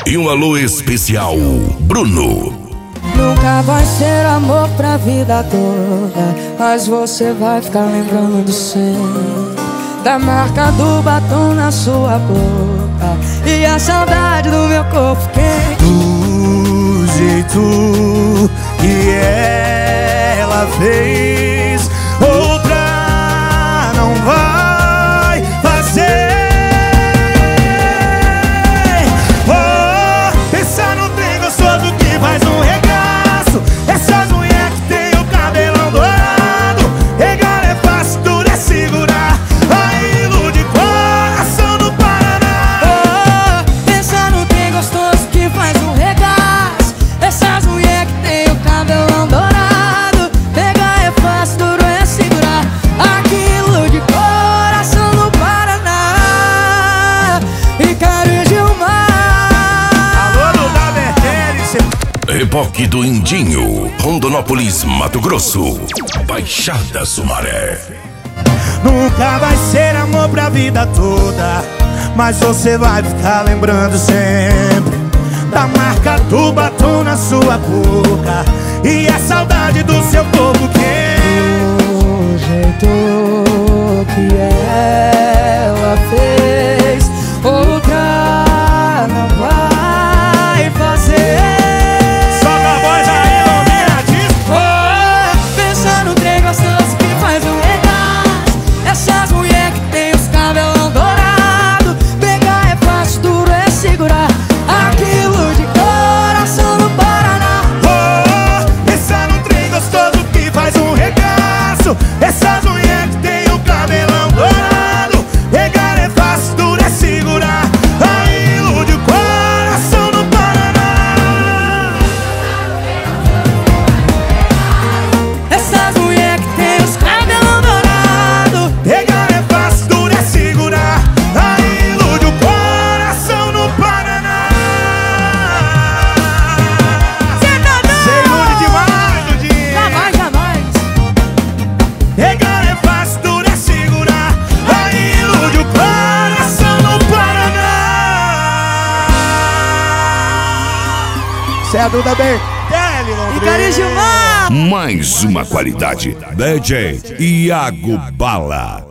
E um alô especial, Bruno. Nunca vai ser amor pra vida toda, mas você vai ficar lembrando sempre da marca do batom na sua boca e a saudade do meu corpo quente. Do jeito que ela fez, outra não vai fazer. Oh, pensar no trem gostoso que faz um regaço, essas mulheres que tem o cabelão dourado. Regar é fácil, tudo é segurar, aí ilude coração do Paraná. Oh, pensar no trem gostoso que faz um regaço, essas mulheres que tem o cabelão dourado. Pegar é fácil, duro é segurar, aquilo de coração do Paraná. E Carinho Gilmar. Alô, Duda Bertelli. Reboque do Indinho, Rondonópolis, Mato Grosso, Baixada Sumaré. Nunca vai ser amor pra vida toda, mas você vai ficar lembrando sempre da marca do batom na sua boca e a saudade do seu corpo quente. O jeito que ela fez, outra não vai fazer. Solta a voz aí, Lominha, diz. Oh, pensa no trem gostoso que faz um regaço, essas mulheres que tem os cabelão dourado. Pegar é fácil, duro é segurar, aquilo de coração no Paraná. Oh, pensar no trem gostoso que faz um regaço, essas mulheres que tem o cabelão dourado. Regar é fácil, duro é segurar, aí ilude o coração do Paraná. Essas mulheres que tem os cabelão dourado. Regar é fácil, duro é segurar, aí ilude o coração no Paraná. Cê ilude demais, Dudinho. Jamais, jamais. Regar é fácil, duro é segurar, aí ilude o coração no Paraná. Cê é a Duda Bertelli, E Carinho Gilmar. Mais uma qualidade, DJ Iago Bala.